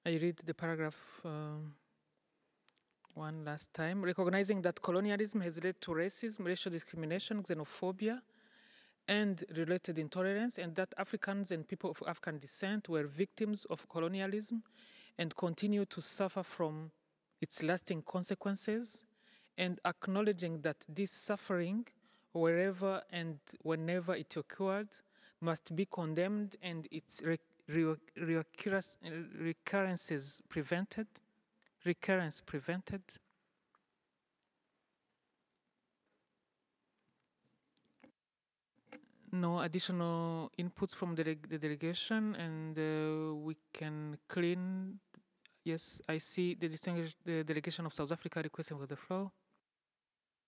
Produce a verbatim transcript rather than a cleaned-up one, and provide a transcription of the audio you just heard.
I read the paragraph um, one last time. Recognizing that colonialism has led to racism, racial discrimination, xenophobia, and related intolerance, and that Africans and people of African descent were victims of colonialism and continue to suffer from its lasting consequences, and acknowledging that this suffering, wherever and whenever it occurred, must be condemned and its re- re- reoccurrence- recurrences prevented, recurrence prevented. No additional inputs from the, the delegation, and uh, we can clean. Yes, I see the distinguished the delegation of South Africa requesting for the floor.